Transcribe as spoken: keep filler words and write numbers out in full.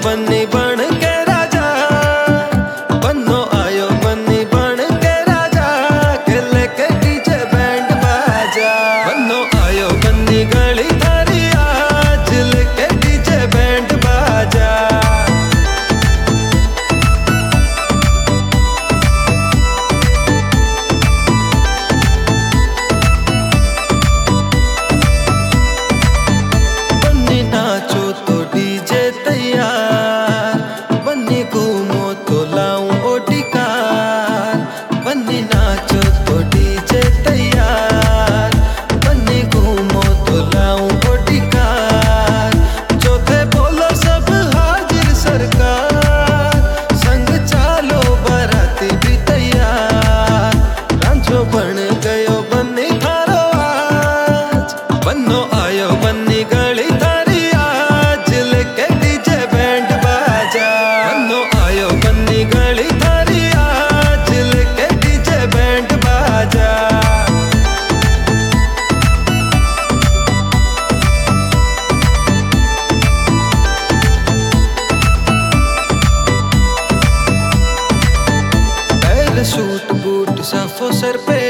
बन्नी बन के राजा, बन्नो आयो बन्नी बन के राजा, के लेके डीजे बैंड बाजा। बन्नो आयो बन्नी गली थारी आज, लेके डीजे बैंड बाजा। बन्नी नाचो तो डीजे तैयार, बन्नी घूमो तो लाऊं ओडी कार। बन्नी नाचो तो डीजे तैयार, बन्नी घूमो तो लाऊं ओडी कार। जो थे बोलो सब हाजिर सरकार, संग चालो बाराती भी तैयार। रांझो बन गयो बन्नी थारो आज, बन्नो आयो बन्नी गली थारी आज, लेके डीजे बैंड बाजा। बन्नो आयो बन्नी गली थारी आज, लेके डीजे बैंड बाजा। पैर सूट बूट साफो सर पे